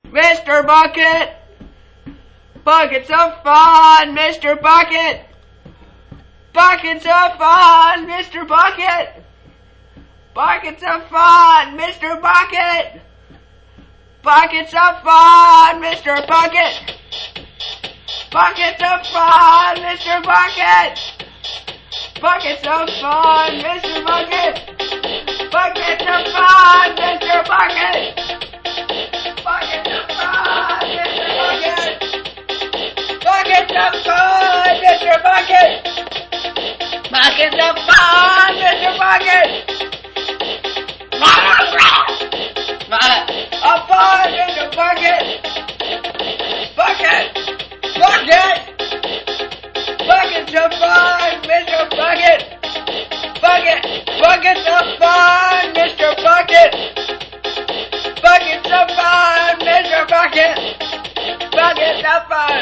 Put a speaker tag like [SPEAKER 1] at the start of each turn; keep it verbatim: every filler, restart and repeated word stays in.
[SPEAKER 1] Mister Bucket! Buckets of fun, Mister Bucket! Buckets of fun, Mister Bucket! Buckets of fun, Mister Bucket! Buckets of fun, Mister Bucket! Buckets of fun, Mister Bucket! Buckets of fun, Mister Bucket! Buckets of fun, Mister Bucket! Buckets of fun, Mister Bucket! Buckets of fun, Mister Bucket! Buckets of fun, Mister Bucket! A fun, Mister Bucket! Bucket! Bucket! Buckets of fun, Mister Bucket! Bucket! Buckets of fun, Mister Bucket! Buckets of fun, Mister Bucket! Buckets of fun!